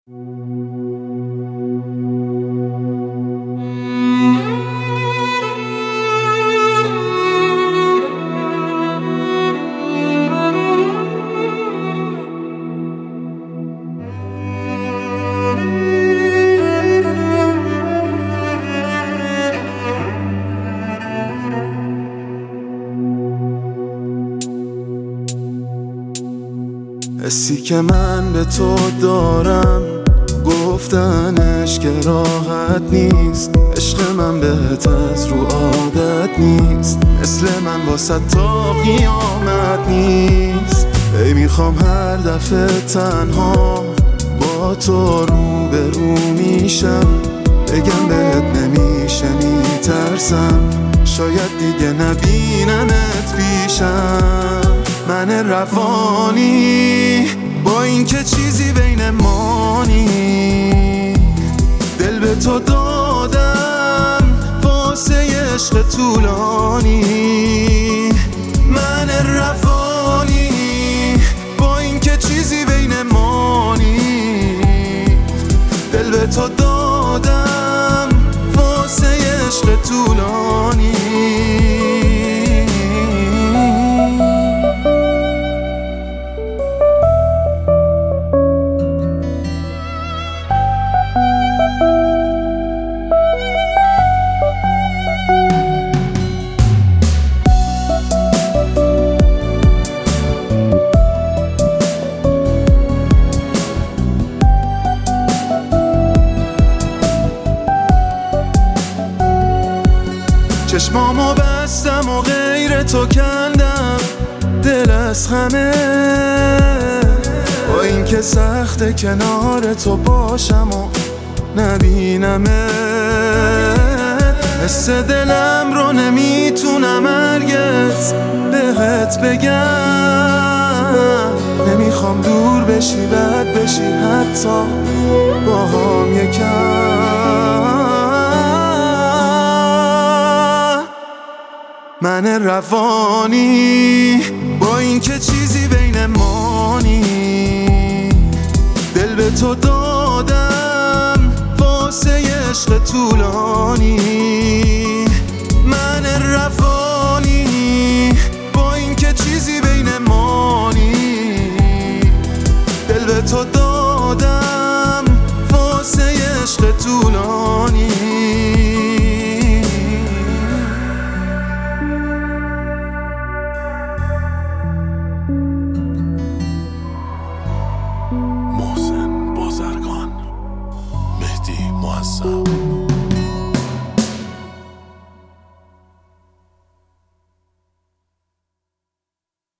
حسی که من به تو دارم گفتنش که راحت نیست. عشق من بهت از رو عادت نیست، مثل من واسه تا قیامت نیست. ای میخوام هر دفعه تنها با تو روبرو میشم، بگم بهت نمیشه میترسم، شاید دیگه نبینمت پیشم. من روانی با اینکه چیزی بین ما نی، دل به تو دادم واسه عشق طولانی. من روانی با اینکه چیزی بین ما نی، دل به تو دادم واسه عشق طولانی. چشمامو بستم و غیر تو کندم، دل از همه با این که سخته کنار تو باشم و نبینمه. حس دلم رو نمیتونم هرگز بهت بگم، نمیخوام دور بشی بد بشی حتی با هم یکم. من روانی با اینکه چیزی بین ما نی، دل به تو دادم واسه عشق طولانی. من روانی با اینکه چیزی بین ما نی، دل به تو دادم واسه عشق طولانی. محسن بازرگان، مهدی معظم.